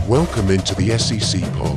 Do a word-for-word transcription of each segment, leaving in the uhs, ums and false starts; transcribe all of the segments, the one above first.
Welcome into the S E C Pub.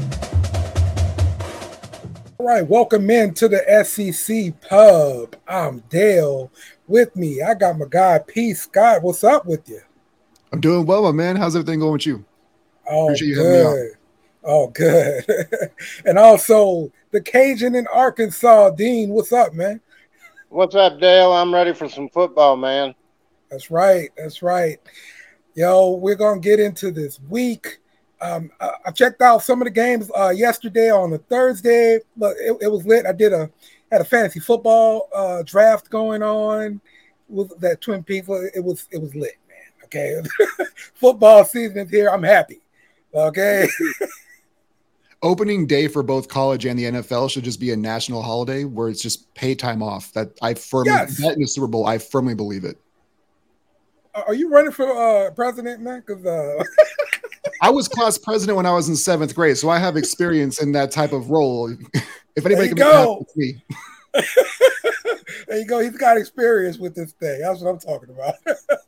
All right, welcome into the S E C Pub. I'm Dale. With me, I got my guy P. Scott. What's up with you? I'm doing well, my man. How's everything going with you? Oh, Appreciate you having me on. good. Oh, good. And also the Cajun in Arkansas, Dean. What's up, man? What's up, Dale? I'm ready for some football, man. That's right. That's right. Yo, we're gonna get into this week. Um, I, I checked out some of the games uh, yesterday on a Thursday, but it, it was lit. I did a had a fantasy football uh, draft going on with that Twin Peaks. It was it was lit, man. Okay, football season is here. I'm happy. Okay. Opening day for both college and the N F L should just be a national holiday where it's just pay time off. That I firmly Yes. that in the Super Bowl, I firmly believe it. Are you running for uh, president, man? Because uh... I was class president when I was in seventh grade, so I have experience in that type of role. If anybody can go. make it happen, it's me. There you go. He's got experience with this thing. That's what I'm talking about.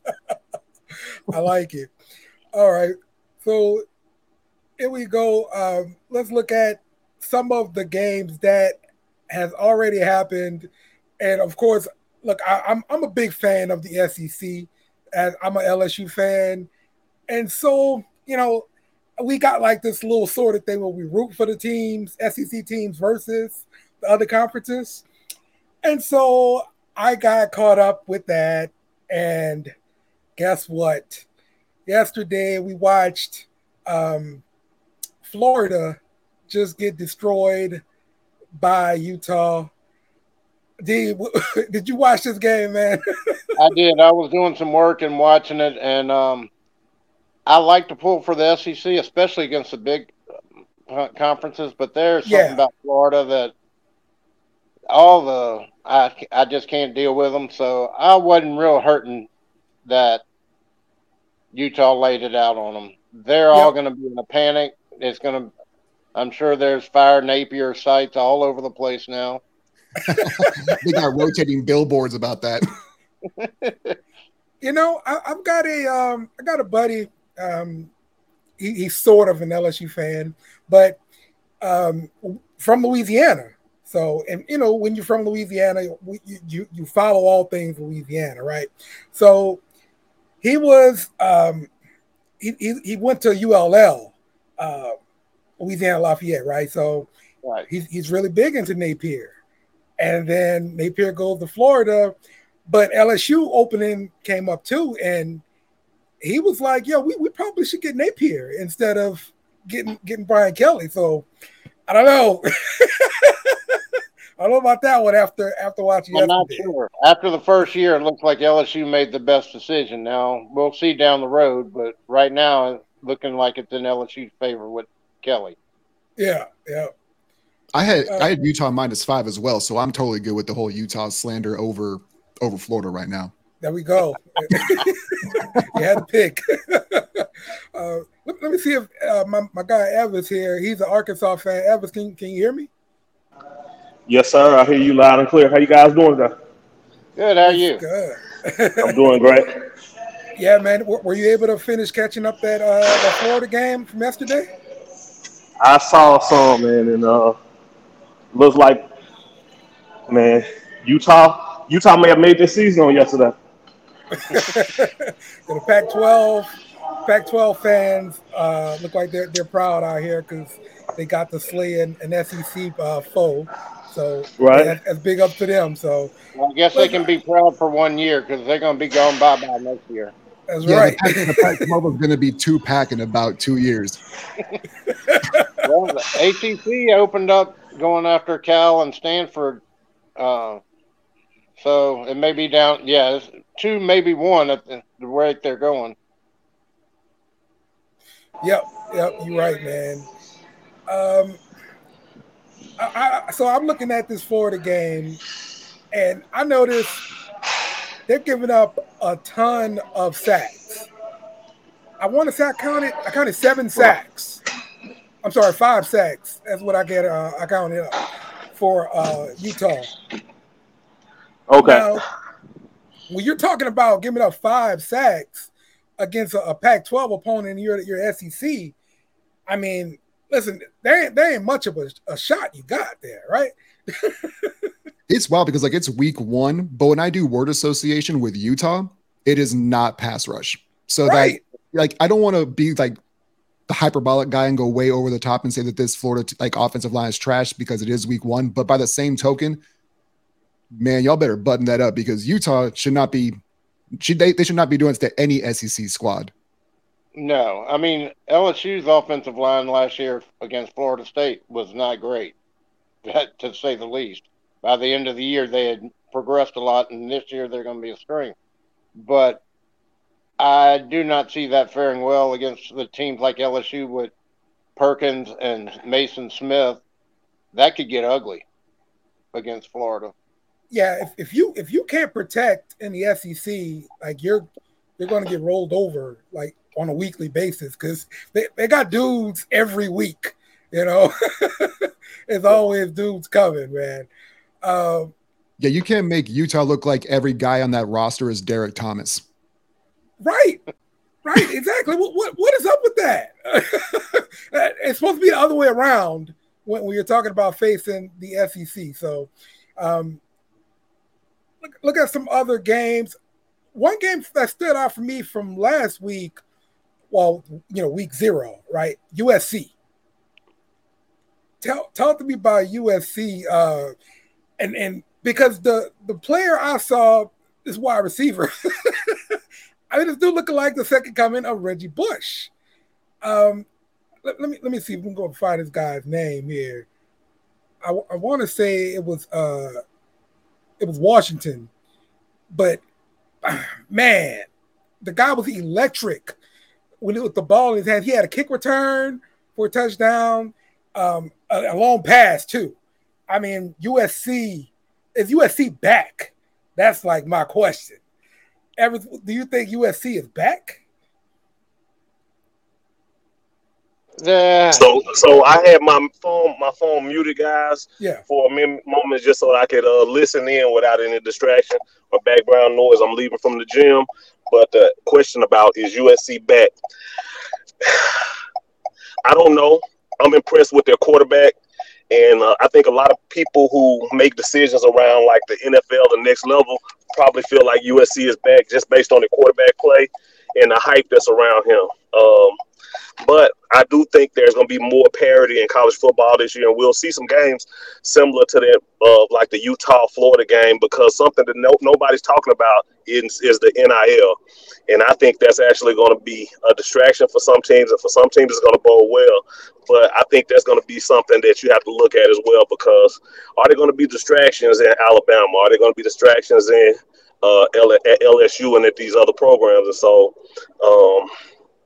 I like it. All right. So here we go. Um, let's look at some of the games that has already happened. And of course, look, I, I'm I'm a big fan of the S E C. As I'm an L S U fan. And so, you know, we got like this little sort of thing where we root for the teams, S E C teams versus the other conferences. And so I got caught up with that. And guess what? Yesterday we watched um, Florida just get destroyed by Utah. D, did you watch this game, man? I did. I was doing some work and watching it, and um, I like to pull for the S E C, especially against the big uh, conferences. But there's something Yeah. about Florida that all the I I just can't deal with them. So I wasn't real hurting that Utah laid it out on them. They're all Yep. going to be in a panic. It's going to. I'm sure there's fire Napier sites all over the place now. they got rotating billboards about that. You know, I, I've got a um, I got a buddy. Um, he, he's sort of an L S U fan, but um, from Louisiana. So, and you know, when you're from Louisiana, we, you you follow all things Louisiana, right? So, he was um, he, he he went to U L L, uh, Louisiana Lafayette, right? So, right. he's he's really big into Napier, and then Napier goes to Florida. But L S U opening came up too, and he was like, "Yo, we, we probably should get Napier instead of getting getting Brian Kelly." So I don't know. I don't know about that one after after watching. I'm yesterday. not sure. After the first year, it looks like L S U made the best decision. Now we'll see down the road, but right now, it's looking like it's in L S U's favor with Kelly. Yeah, yeah. I had Uh, I had Utah minus five as well, so I'm totally good with the whole Utah slander over. over Florida right now. There we go. You had to pick. uh, let, let me see if uh, my, my guy Evans here, he's an Arkansas fan. Evans, can, can you hear me? Yes, sir. I hear you loud and clear. How you guys doing today? Good. How are It's you? good. I'm doing great. Yeah, man. W- were you able to finish catching up that, uh, that Florida game from yesterday? I saw some, man, and uh, looks like, man, Utah Utah may have made this season on yesterday. So the Pac twelve, Pac twelve fans uh, look like they're they're proud out here because they got to slay an, an S E C uh, foe. So Right. yeah, that's big up to them. So Well, I guess they can be proud for one year because they're going to be gone bye bye next year. that's Yeah, right. the Pac, the Pac twelve is going to be two pack in about two years. Well, the A C C opened up going after Cal and Stanford. Uh, so it may be down. Yeah, it's two, maybe one at the, the rate they're going. Yep, yep, you're right, man. Um, I, I, so I'm looking at this Florida game, and I noticed they're giving up a ton of sacks. I want to say I counted. I counted seven sacks. I'm sorry, five sacks. That's what I get. Uh, I counted up for uh, Utah. Okay. Now, when you're talking about giving up five sacks against a, a Pac twelve opponent, and you're your S E C, I mean, listen, there ain't, there ain't much of a, a shot you got there, right? It's wild because like it's week one, but when I do word association with Utah, it is not pass rush. So right. that like I don't want to be like the hyperbolic guy and go way over the top and say that this Florida t- like offensive line is trash because it is week one. But by the same token, man, y'all better button that up because Utah should not be should they, they should not be doing this to any S E C squad. No, I mean L S U's offensive line last year against Florida State was not great, to say the least. By the end of the year, they had progressed a lot, and this year they're going to be a strength. But I do not see that faring well against the teams like L S U with Perkins and Mason Smith. That could get ugly against Florida. Yeah, if, if you if you can't protect in the S E C, like you're you're going to get rolled over like on a weekly basis because they, they got dudes every week. You know, there's always dudes coming, man. Um, yeah, you can't make Utah look like every guy on that roster is Derek Thomas. Right, right, exactly. what, what what is up with that? It's supposed to be the other way around when, when you're talking about facing the S E C. So, um, look, look at some other games. One game that stood out for me from last week, well, you know, week zero, right? U S C. Tell talk to me about U S C, uh, and and because the the player I saw is wide receiver. I mean, this dude looking like the second coming of Reggie Bush. Um, let, let me let me see if we can go and find this guy's name here. I, I want to say it was uh, it was Washington, but man, the guy was electric when he with the ball in his hand. He had a kick return for a touchdown, um, a, a long pass too. I mean, U S C is U S C back? That's like my question. Ever, do you think U S C is back? Yeah. So, so I had my phone, my phone muted, guys, Yeah. for a min- moment, just so I could uh, listen in without any distraction or background noise. I'm leaving from the gym, but the question about is U S C back? I don't know. I'm impressed with their quarterback, and uh, I think a lot of people who make decisions around like the N F L, the next level, probably feel like U S C is back just based on the quarterback play and the hype that's around him. Um, But I do think there's going to be more parity in college football this year, and we'll see some games similar to that of uh, like the Utah-Florida game, because something that no, nobody's talking about is, is the N I L. And I think that's actually going to be a distraction for some teams, and for some teams it's going to bode well. But I think that's going to be something that you have to look at as well, because are there going to be distractions in Alabama? Are there going to be distractions in uh, L S U and at these other programs? And so um, –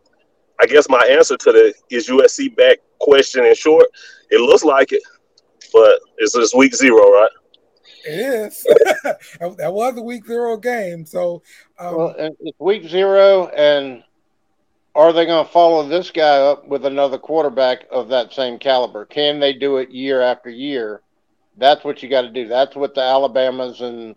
I guess my answer to the is U S C back question in short, it looks like it, but it's just week zero, right? It is. That was a week zero game. So, um, well, it's week zero, and are they going to follow this guy up with another quarterback of that same caliber? Can they do it year after year? That's what you got to do. That's what the Alabamas and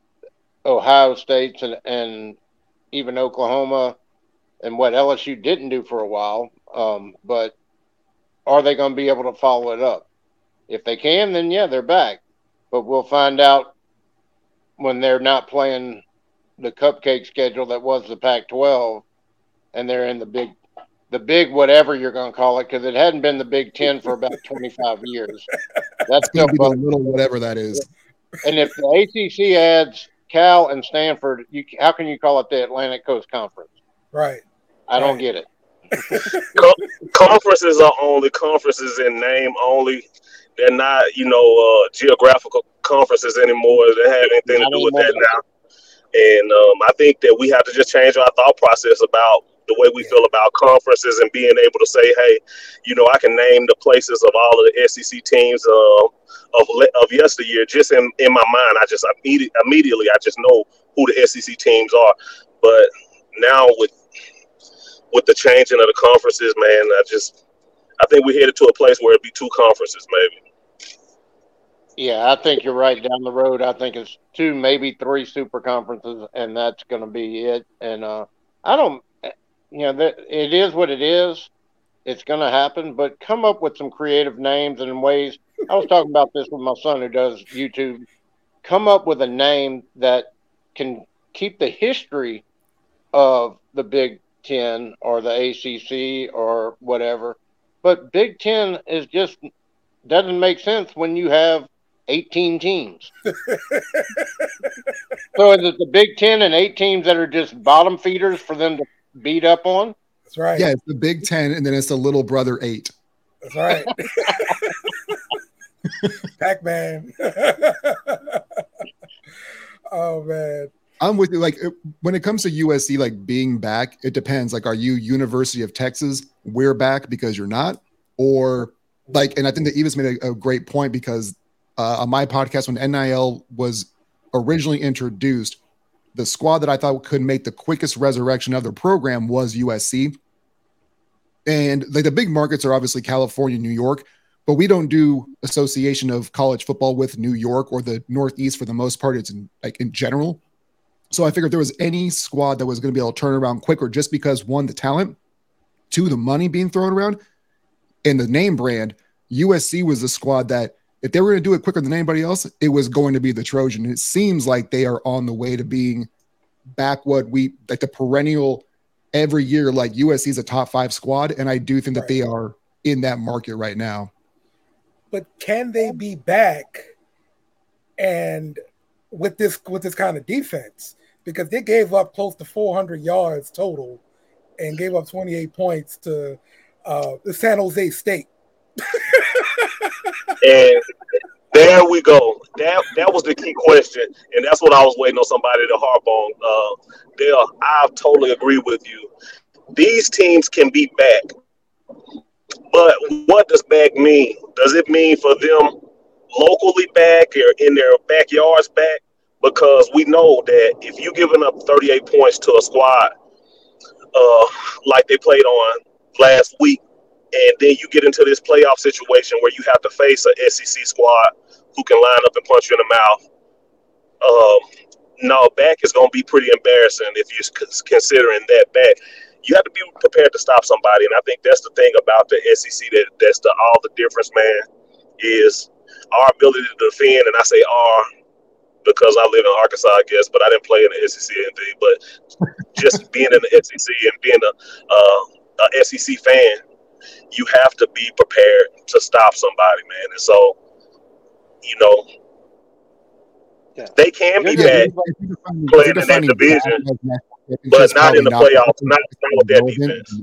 Ohio States and, and even Oklahoma and what L S U didn't do for a while. Um, but are they going to be able to follow it up? If they can, then yeah, they're back. But we'll find out when they're not playing the cupcake schedule that was the Pac twelve, and they're in the big, the big whatever you're going to call it, because it hadn't been the Big Ten for about twenty-five years. That's It's going still to be the little whatever that is. And if the A C C adds Cal and Stanford, you, how can you call it the Atlantic Coast Conference? right. I don't Right. get it. Co- conferences are only conferences in name only. They're not, you know, uh, geographical conferences anymore. They have anything Not to do with anymore. that now. And um, I think that we have to just change our thought process about the way we Yeah. feel about conferences and being able to say, hey, you know, I can name the places of all of the S E C teams uh, of of yesteryear just in, in my mind. I just immediately, immediately, I just know who the S E C teams are. But now with with the changing of the conferences, man, I just I think we're headed to a place where it'd be two conferences, maybe. Yeah, I think you're right. Down the road, I think it's two, maybe three super conferences, and that's going to be it. And uh, I don't, you know, that it is what it is. it's going to happen, but come up with some creative names and ways. I was talking about this with my son who does YouTube. Come up with a name that can keep the history of the Big Ten or the A C C or whatever. But Big Ten is just doesn't make sense when you have eighteen teams. So is it the Big Ten and eight teams that are just bottom feeders for them to beat up on? That's right. Yeah, it's the Big Ten, and then it's the little brother eight. That's right. Pac-Man. Oh man. I'm with you. Like it, when it comes to U S C, like being back, it depends. Like, are you University of Texas? We're back because you're not, or like, and I think that Eva's made a, a great point because uh, on my podcast when N I L was originally introduced, the squad that I thought could make the quickest resurrection of their program was U S C. And like the big markets are obviously California, New York, but we don't do association of college football with New York or the Northeast for the most part. It's in, like in general. So I figured if there was any squad that was going to be able to turn around quicker, just because one, the talent, two, the money being thrown around, and the name brand, U S C was the squad that if they were going to do it quicker than anybody else, it was going to be the Trojan. It seems like they are on the way to being back what we like the perennial every year, like U S C is a top five squad. And I do think that Right. they are in that market right now. But can they be back and with this with this kind of defense? Because they gave up close to four hundred yards total and gave up twenty-eight points to uh, the San Jose State. And there we go. That that was the key question, and that's what I was waiting on somebody to harp on. Uh, Dale, I totally agree with you. These teams can be back, but what does back mean? Does it mean for them locally back or in their backyards back? Because we know that if you're giving up thirty-eight points to a squad uh, like they played on last week, and then you get into this playoff situation where you have to face an S E C squad who can line up and punch you in the mouth. Um, no, back is going to be pretty embarrassing if you're considering that back. You have to be prepared to stop somebody, and I think that's the thing about the S E C that that's the all the difference, man, is our ability to defend. And I say our because I live in Arkansas, I guess, but I didn't play in the S E C or anything. But just being in the S E C and being a, uh, a S E C fan, you have to be prepared to stop somebody, man. And so, you know, Yeah. they can be You're bad Playing playing in that division, but not in the playoffs, not, not with that defense.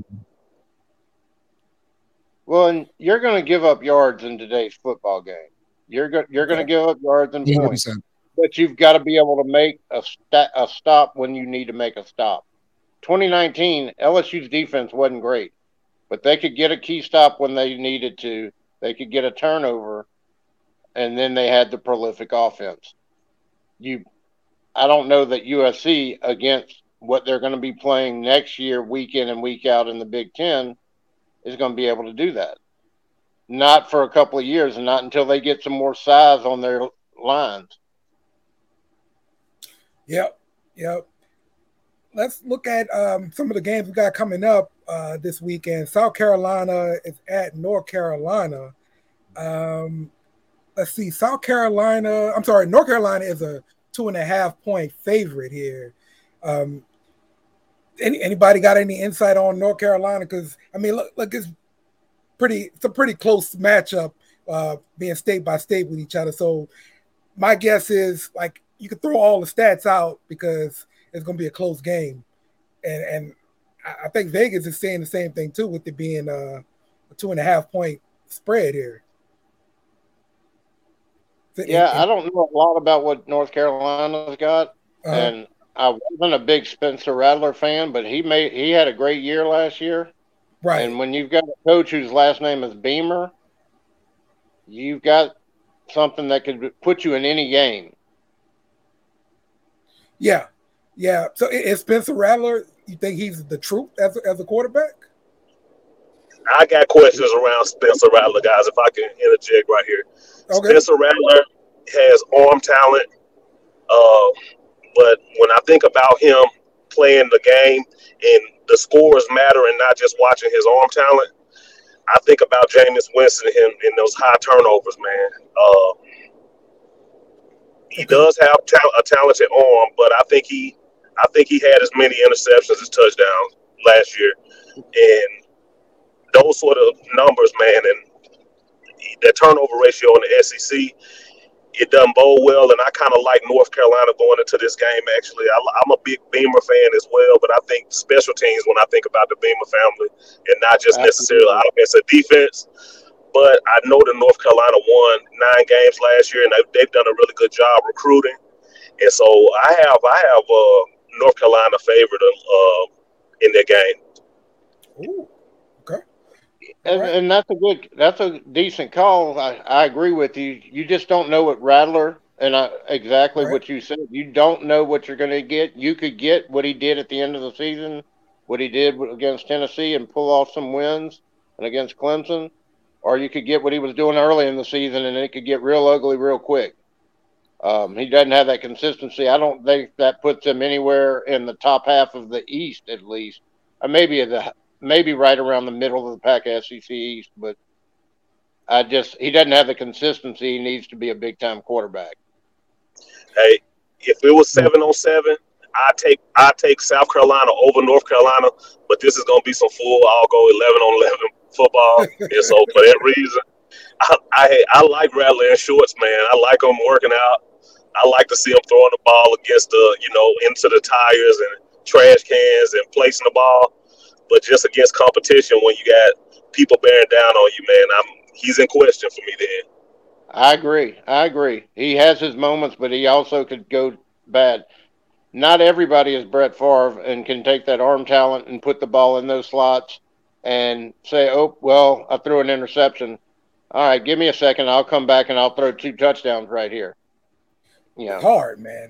Well, and you're going to give up yards in today's football game. You're go- you're going to give up yards and one hundred points, percent. but you've got to be able to make a sta- a stop when you need to make a stop. twenty nineteen, L S U's defense wasn't great, but they could get a key stop when they needed to. They could get a turnover, and then they had the prolific offense. You, I don't know that U S C against what they're going to be playing next year, week in and week out in the Big Ten, is going to be able to do that. Not for a couple of years, and not until they get some more size on their lines. Yep, yep. Let's look at um, some of the games we got coming up uh, this weekend. South Carolina is at North Carolina. Um, let's see. South Carolina, I'm sorry, North Carolina is a two and a half point favorite here. Um, any, anybody got any insight on North Carolina? Because, I mean, look, look, it's pretty, it's a pretty close matchup uh, being state by state with each other. So my guess is, like, you could throw all the stats out because it's going to be a close game. And and I think Vegas is saying the same thing, too, with it being uh, a two and a half point spread here. So Yeah, it, I don't know a lot about what North Carolina's got, uh, and I wasn't a big Spencer Rattler fan, but he made he had a great year last year. right. And when you've got a coach whose last name is Beamer, you've got something that could put you in any game. Yeah. Yeah. So is Spencer Rattler, you think he's the truth as a, as a quarterback? I got questions around Spencer Rattler, guys, if I can interject right here. Okay. Spencer Rattler has arm talent, uh, but when I think about him playing the game and the scores matter and not just watching his arm talent, I think about Jameis Winston in, in those high turnovers, man. Uh, he does have ta- a talented arm, but I think he, I think he had as many interceptions as touchdowns last year, and those sort of numbers, man, and that turnover ratio in the S E C, it doesn't bode well. And I kind of like North Carolina going into this game. Actually, I, I'm a big Beamer fan as well, but I think special teams when I think about the Beamer family, and not just necessarily offense and defense. But I know that North Carolina won nine games last year, and they, they've done a really good job recruiting. And so I have I have uh, North Carolina favored uh, in their game. Ooh, okay. And, Right. and that's a good, that's a decent call. I, I agree with you. You just don't know what Rattler, and I, exactly Right. what you said. You don't know what you're going to get. You could get what he did at the end of the season, what he did against Tennessee, and pull off some wins, and against Clemson, or you could get what he was doing early in the season, and it could get real ugly real quick. Um, he doesn't have that consistency. I don't think that puts him anywhere in the top half of the East, at least, or maybe at the maybe right around the middle of the pack, S E C East. But I just he doesn't have the consistency. He needs to be a big time quarterback. Hey, if it was seven on seven, I take I take South Carolina over North Carolina, but this is gonna be some full. I'll go eleven on eleven football, and so for that reason, I I, I like Rattler in shorts, man. I like him working out. I like to see him throwing the ball against the you know into the tires and trash cans and placing the ball, but just against competition when you got people bearing down on you, man. I'm he's in question for me then. I agree. I agree. He has his moments, but he also could go bad. Not everybody is Brett Favre and can take that arm talent and put the ball in those slots and say, "Oh, well, I threw an interception. All right, give me a second. I'll come back and I'll throw two touchdowns right here." Yeah, It's hard, man.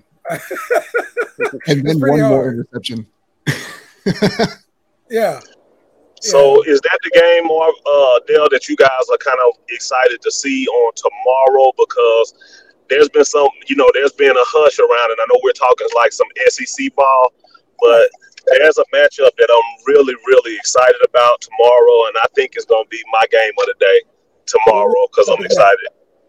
And then one more interception. Yeah. So is that the game, Marv, uh, Dale, that you guys are kind of excited to see on tomorrow? Because there's been some, you know, there's been a hush around it. I know we're talking like some S E C ball, but there's a matchup that I'm really, really excited about tomorrow, and I think it's going to be my game of the day tomorrow because I'm excited.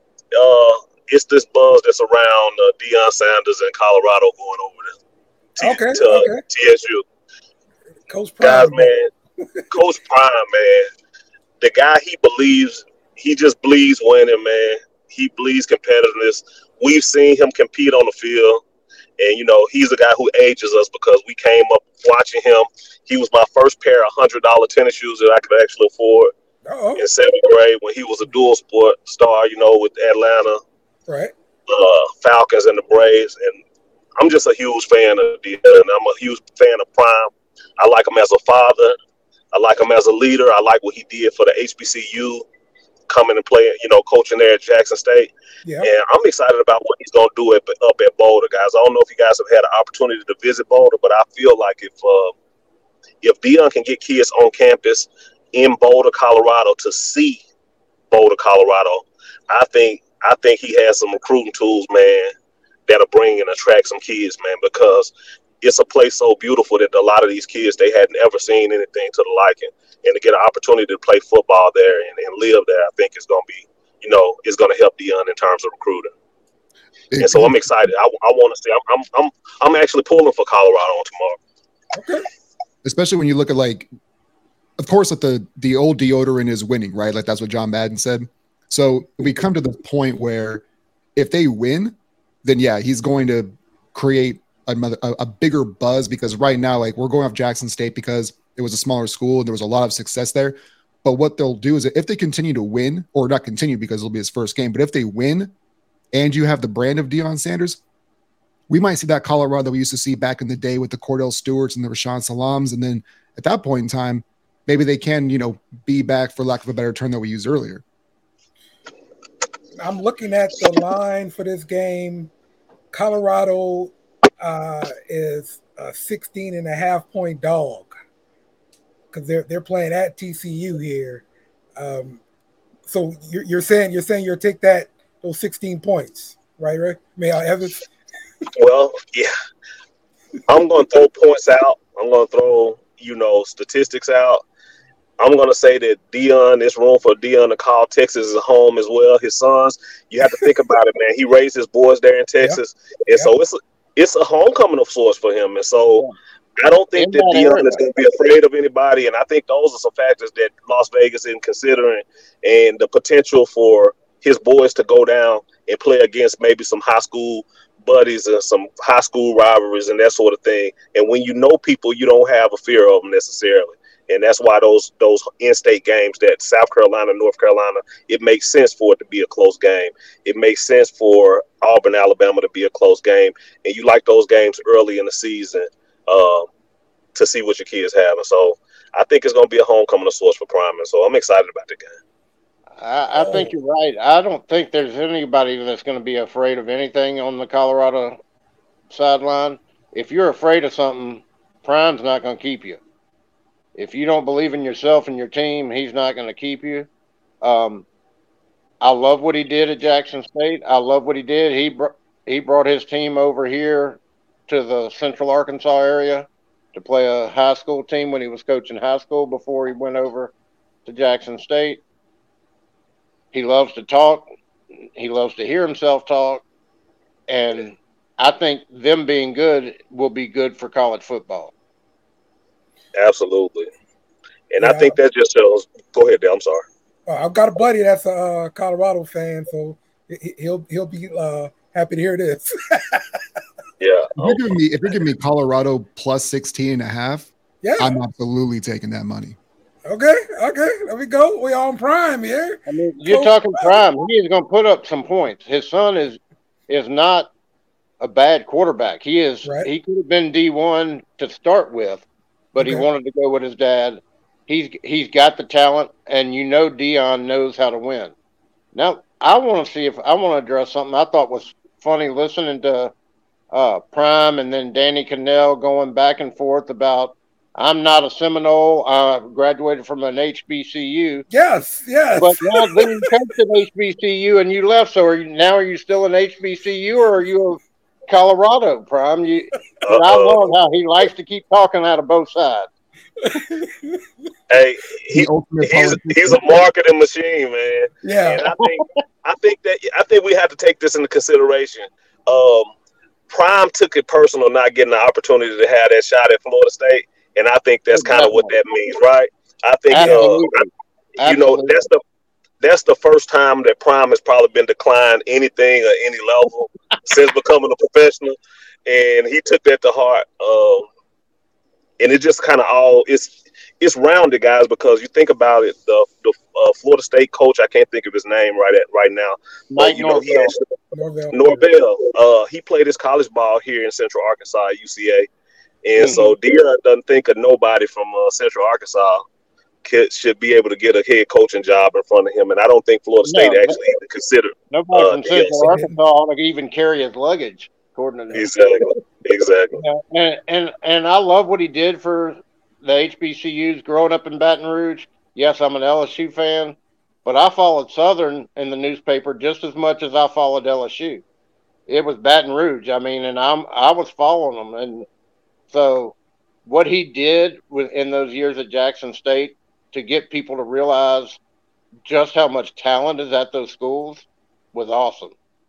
Uh, it's this buzz that's around uh, Deion Sanders in Colorado going over to, T- Okay, to uh, okay. T S U. Coach Prime, Guys, man, Coach Prime, man, the guy, he believes, he just believes winning, man. He believes competitiveness. We've seen him compete on the field, and, you know, he's a guy who ages us because we came up watching him. He was my first pair of one hundred dollars tennis shoes that I could actually afford Uh-oh. in seventh grade when he was a dual sport star, you know, with Atlanta, Right. uh, Falcons, and the Braves. And I'm just a huge fan of Deion, and I'm a huge fan of Prime. I like him as a father. I like him as a leader. I like what he did for the H B C U, coming and playing, you know, coaching there at Jackson State. Yeah. And I'm excited about what he's going to do at, up at Boulder, guys. I don't know if you guys have had an opportunity to visit Boulder, but I feel like if uh, if Deion can get kids on campus in Boulder, Colorado, to see Boulder, Colorado, I think I think he has some recruiting tools, man, that'll bring and attract some kids, man, because it's a place so beautiful that a lot of these kids, they hadn't ever seen anything to the liking. And to get an opportunity to play football there and, and live there, I think is going to be, you know, it's going to help Deion in terms of recruiting. It, and so I'm excited. I, I want to see. I'm, I'm, I'm, I'm actually pulling for Colorado on tomorrow. Okay. Especially when you look at, like, of course, that the the old deodorant is winning, right? Like that's what John Madden said. So we come to the point where if they win, then yeah, he's going to create another a, a bigger buzz, because right now, like, we're going off Jackson State because it was a smaller school and there was a lot of success there. But what they'll do is if they continue to win, or not continue because it'll be his first game, but if they win and you have the brand of Deion Sanders, we might see that Colorado that we used to see back in the day with the Cordell Stewarts and the Rashawn Salams. And then at that point in time, maybe they can, you know, be back, for lack of a better term, that we used earlier. I'm looking at the line for this game. Colorado uh, is a sixteen and a half point dog because they're they're playing at T C U here. Um, so you're, you're saying you're saying you'll take that those sixteen points, right? Right? May I ever? Well, yeah, I'm going to throw points out. I'm going to throw, you know, statistics out. I'm going to say that Dion, there's room for Dion to call Texas his home as well. His sons, you have to think about it, man. He raised his boys there in Texas. Yep. And yep. so it's a, it's a homecoming of sorts for him. And so I don't think that, that Dion is going to be afraid of anybody. And I think those are some factors that Las Vegas is considering, and the potential for his boys to go down and play against maybe some high school buddies and some high school rivalries and that sort of thing. And when you know people, you don't have a fear of them necessarily. And that's why those those in-state games, that South Carolina, North Carolina, it makes sense for it to be a close game. It makes sense for Auburn, Alabama to be a close game. And you like those games early in the season uh, to see what your kids have. And so I think it's going to be a homecoming of sorts for Prime. And so I'm excited about the game. I, I think you're right. I don't think there's anybody that's going to be afraid of anything on the Colorado sideline. If you're afraid of something, Prime's not going to keep you. If you don't believe in yourself and your team, he's not going to keep you. Um, I love what he did at Jackson State. I love what he did. He br- he brought his team over here to the Central Arkansas area to play a high school team when he was coaching high school before he went over to Jackson State. He loves to talk. He loves to hear himself talk. And I think them being good will be good for college football. Absolutely. And yeah, I think that just shows. Go ahead, Dale. I'm sorry. Uh, I've got a buddy that's a uh, Colorado fan, so he, he'll he'll be uh, happy to hear this. yeah. If you're, giving me, if you're giving me Colorado plus sixteen and a half, yeah, I'm absolutely taking that money. Okay, okay. There we go. We on Prime here. I mean, you're so, talking Prime. He is going to put up some points. His son is is not a bad quarterback. He is. Right. He could have been D one to start with. But okay. he wanted to go with his dad. He's he's got the talent, and you know Dion knows how to win. Now, I want to see if I want to address something I thought was funny listening to uh, Prime and then Danny Cannell going back and forth about I'm not a Seminole. I graduated from an H B C U. Yes, yes. But now then you coached at H B C U and you left. So are you, now are you still an H B C U or are you a Colorado, Prime? You, I love how he likes to keep talking out of both sides. Hey, he, he's he's a marketing machine, man. Yeah, and I think I think that I think we have to take this into consideration. Um, Prime took it personal not getting the opportunity to have that shot at Florida State, and I think that's kind of what that means, right? I think uh, you know that's the that's the first time that Prime has probably been declined anything at any level since becoming a professional, and he took that to heart. Um, and it just kind of all it's it's rounded, guys, because you think about it. The the uh, Florida State coach, I can't think of his name right at right now, Mike but you Norvell. know he actually, Norvell. Norvell. Uh, he played his college ball here in Central Arkansas at U C A, and mm-hmm. so Dion doesn't think of nobody from uh, Central Arkansas could, should be able to get a head coaching job in front of him, and I don't think Florida State no, actually even considered nobody uh, from Central Arkansas ought to even carry his luggage, according to them. Exactly, exactly. Yeah, and, and and I love what he did for the H B C Us growing up in Baton Rouge. Yes, I'm an L S U fan, but I followed Southern in the newspaper just as much as I followed L S U. It was Baton Rouge. I mean, and I'm I was following them, and so what he did with in those years at Jackson State to get people to realize just how much talent is at those schools was awesome.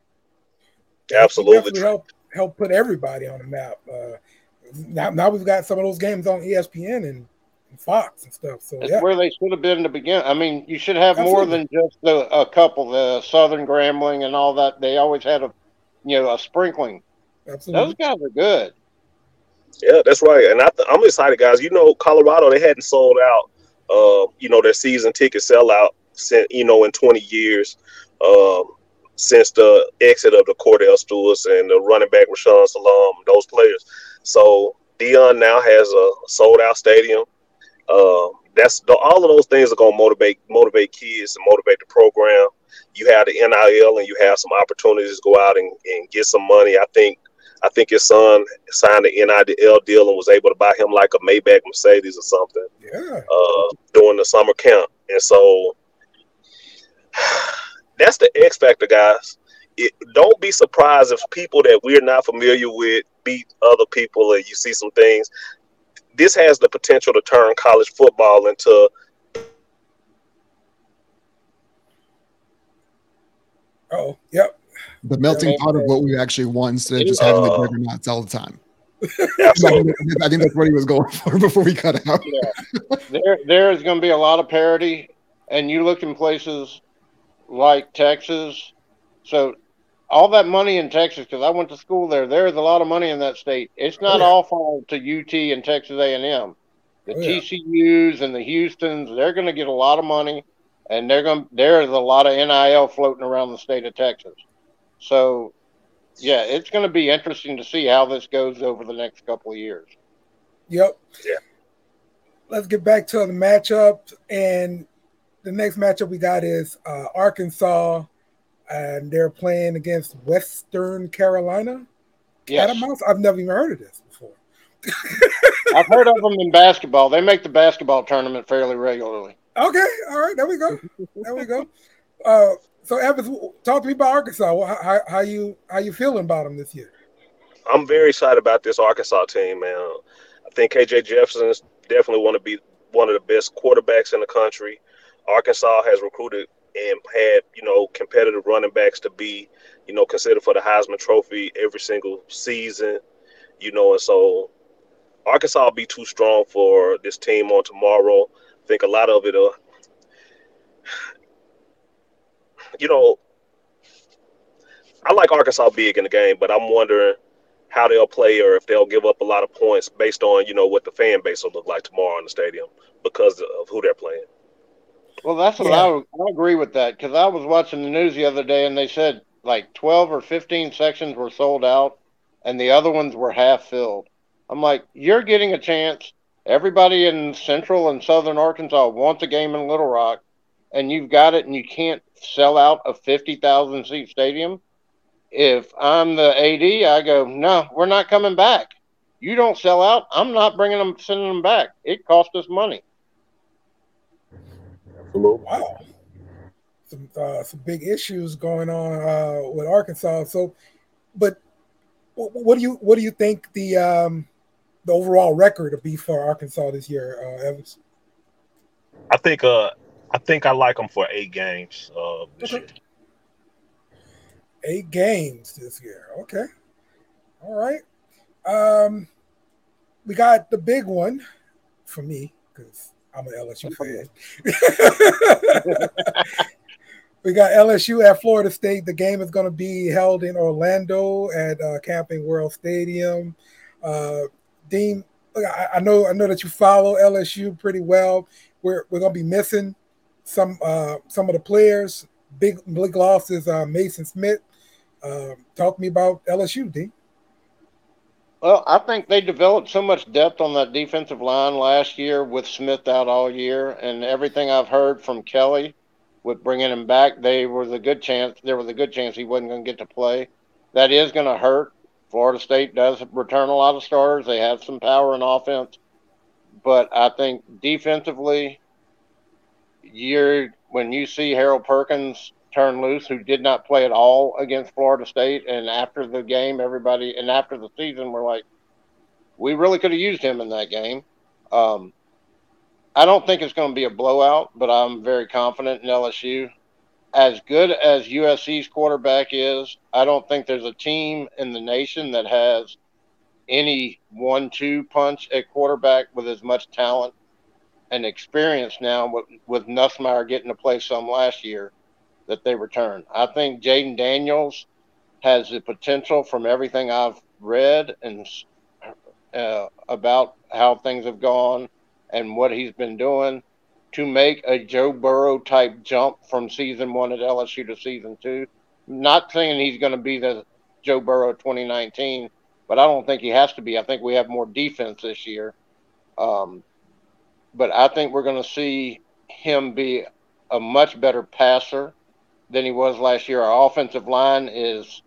Absolutely, help help put everybody on the map. Uh, now, now we've got some of those games on E S P N and, and Fox and stuff. So it's yeah. where they should have been to begin. I mean, you should have Absolutely. more than just the, a couple. The Southern Grambling and all that. They always had a, you know, a sprinkling. Absolutely, those guys are good. Yeah, that's right. And I th- I'm excited, guys. You know, Colorado, they hadn't sold out. Uh, you know, their season ticket sellout since, you know, in twenty years, um, since the exit of the Cordell Stewarts and the running back Rashawn Salam, those players. So Dion now has a sold out stadium. Uh, that's the, all of those things are going to motivate motivate kids and motivate the program. You have the N I L and you have some opportunities to go out and, and get some money. I think I think his son signed the N I L deal and was able to buy him like a Maybach Mercedes or something. Yeah. Uh, during the summer camp, and so that's the X factor, guys. It, don't be surprised if people that we're not familiar with beat other people, and you see some things. This has the potential to turn college football into Oh, yep. The melting Yeah. pot of what we actually want instead of just Uh, having the juggernauts all the time. Absolutely. I think that's what he was going for before we cut out. Yeah. There, there is going to be a lot of parity, and you look in places like Texas. So all that money in Texas, because I went to school there, there is a lot of money in that state. It's not Oh, yeah. all falling to U T and Texas A and M. The Oh, yeah. T C Us and the Houstons, they're going to get a lot of money, and they're going. There is a lot of N I L floating around the state of Texas. So, yeah, it's going to be interesting to see how this goes over the next couple of years. Yep. Yeah. Let's get back to the matchup. And the next matchup we got is uh, Arkansas, and they're playing against Western Carolina. Yes. Catamounts? I've never even heard of this before. I've heard of them in basketball. They make the basketball tournament fairly regularly. Okay, all right, there we go. There we go. Uh, so, Evans, talk to me about Arkansas. How, how, how you how you feeling about them this year? I'm very excited about this Arkansas team, man. I think K J Jefferson is definitely want to be one of the best quarterbacks in the country. Arkansas has recruited and had, you know, competitive running backs to be, you know, considered for the Heisman Trophy every single season, you know, and so Arkansas will be too strong for this team on tomorrow. I think a lot of it, uh, you know, I like Arkansas big in the game, but I'm wondering how they'll play or if they'll give up a lot of points based on, you know, what the fan base will look like tomorrow in the stadium because of who they're playing. Well, that's what Yeah. I, I agree with that, because I was watching the news the other day and they said like twelve or fifteen sections were sold out and the other ones were half filled. I'm like, you're getting a chance. Everybody in central and southern Arkansas wants a game in Little Rock, and you've got it, and you can't sell out a fifty thousand seat stadium. If I'm the A D, I go, no, we're not coming back. You don't sell out, I'm not bringing them, sending them back. It cost us money. Absolutely. Wow, some uh, some big issues going on uh, with Arkansas. So, but wh- what do you what do you think the um, the overall record will be for Arkansas this year, uh, Evans? I think uh I think I like them for eight games uh this Okay. year. Eight games this year. Okay, all right. Um, we got the big one for me because I'm an L S U fan. We got L S U at Florida State. The game is going to be held in Orlando at uh, Camping World Stadium. Uh, Dean, look, I, I know I know that you follow L S U pretty well. We're we're going to be missing some uh, some of the players. Big big loss is uh, Mason Smith. Um, talk to me about L S U, Dean. Well, I think they developed so much depth on that defensive line last year with Smith out all year, and everything I've heard from Kelly with bringing him back, they was a good chance. There was a good chance he wasn't going to get to play. That is going to hurt. Florida State does return a lot of starters. They have some power in offense, but I think defensively, you're when you see Harold Perkins turn loose, who did not play at all against Florida State, and after the game, everybody and after the season, we're like, we really could have used him in that game. Um, I don't think it's going to be a blowout, but I'm very confident in L S U. As good as U S C's quarterback is, I don't think there's a team in the nation that has any one two punch at quarterback with as much talent and experience now with, with Nussmeier getting to play some last year that they return. I think Jaden Daniels has the potential from everything I've read and uh, about how things have gone and what he's been doing to make a Joe Burrow type jump from season one at L S U to season two. Not saying he's going to be the Joe Burrow twenty nineteen, but I don't think he has to be. I think we have more defense this year. Um, but I think we're going to see him be a much better passer than he was last year. Our offensive line is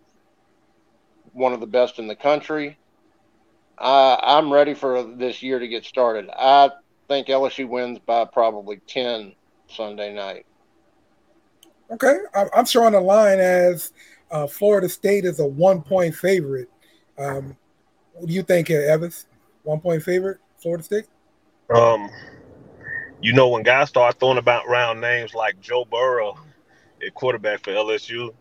one of the best in the country. I, I'm ready for this year to get started. I think L S U wins by probably ten Sunday night. Okay, I'm, I'm showing the line as uh, Florida State is a one point favorite. Um, what do you think, here, Evans? One point favorite, Florida State? Um, you know, when guys start throwing about round names like Joe Burrow at quarterback for L S U,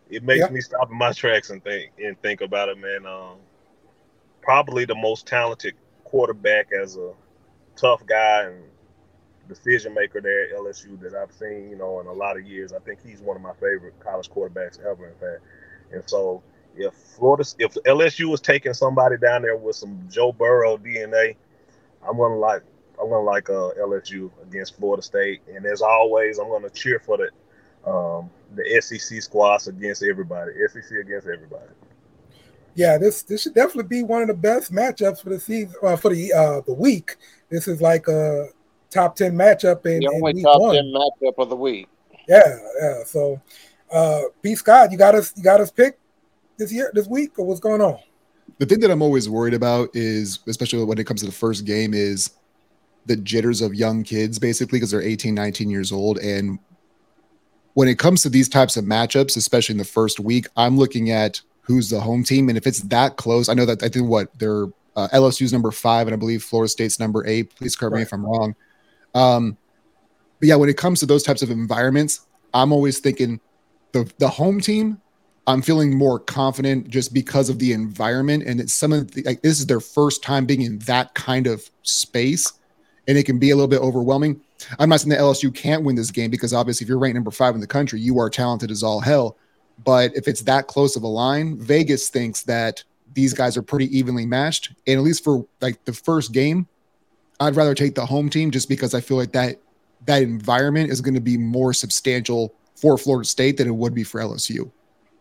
it makes Yeah. me stop in my tracks and think and think about it, man. Um, probably the most talented quarterback as a tough guy and decision maker there at L S U that I've seen, you know, in a lot of years. I think he's one of my favorite college quarterbacks ever, in fact. And so, if Florida, if L S U was taking somebody down there with some Joe Burrow D N A, I'm gonna like, I'm gonna like uh, L S U against Florida State. And as always, I'm gonna cheer for the um, the S E C squads against everybody. S E C against everybody. Yeah, this this should definitely be one of the best matchups for the season, uh, for the uh, the week. This is like a top ten matchup in, The in only week top one. ten matchup of the week. Yeah, yeah. So, uh, P. Scott, you got us, you got us picked this year, this week, or what's going on? The thing that I'm always worried about is, especially when it comes to the first game, is the jitters of young kids, basically, because they're eighteen, nineteen years old. And when it comes to these types of matchups, especially in the first week, I'm looking at who's the home team. And if it's that close, I know that I think what they're uh, L S U's number five, and I believe Florida State's number eight. Please correct me Right. if I'm wrong. Um, but yeah, when it comes to those types of environments, I'm always thinking the the home team, I'm feeling more confident just because of the environment. And it's some of the, like, this is their first time being in that kind of space, and it can be a little bit overwhelming. I'm not saying that L S U can't win this game, because obviously if you're ranked number five in the country, you are talented as all hell. But if it's that close of a line, Vegas thinks that these guys are pretty evenly matched. And at least for like the first game, I'd rather take the home team, just because I feel like that that environment is going to be more substantial for Florida State than it would be for L S U.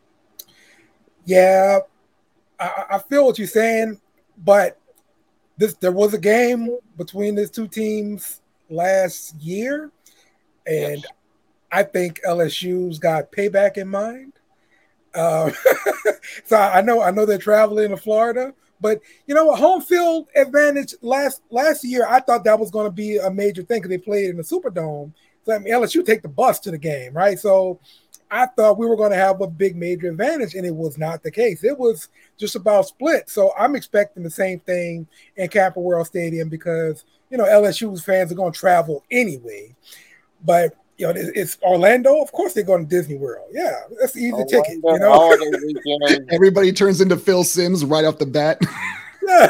Yeah, I, I feel what you're saying, but this there was a game between these two teams last year, and Yes. I think L S U's got payback in mind. Uh, so I know I know they're traveling to Florida, but you know what? Home field advantage last last year, I thought that was going to be a major thing because they played in the Superdome. So I mean, L S U take the bus to the game, right? So I thought we were going to have a big major advantage, and it was not the case. It was just about split. So I'm expecting the same thing in Capital World Stadium, because you know L S U's fans are going to travel anyway. But you know, it's Orlando. Of course, they're going to Disney World. Yeah, that's an easy Orlando ticket. You know, holiday weekend. Everybody turns into Phil Simms right off the bat. yeah.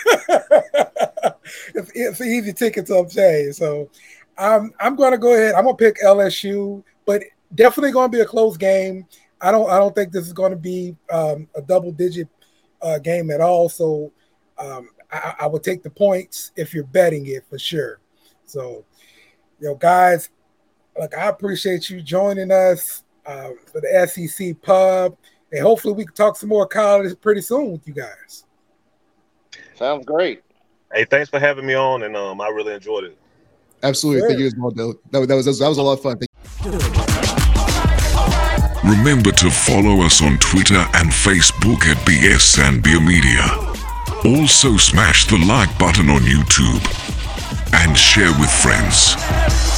it's, it's an easy ticket to obtain. So I'm I'm going to go ahead. I'm going to pick L S U, but definitely going to be a close game. I don't I don't think this is going to be um, a double digit uh, game at all. So um, I, I would take the points if you're betting it for sure. So you know, guys. Look, I appreciate you joining us uh, for the S E C Pub, and hopefully we can talk some more college pretty soon with you guys. Sounds great. Hey, thanks for having me on, and um, I really enjoyed it. Absolutely. Sure. Thank you as well, Bill. That, that, was, that was a lot of fun. Thank Remember to follow us on Twitter and Facebook at B S and Beer Media. Also smash the like button on YouTube and share with friends.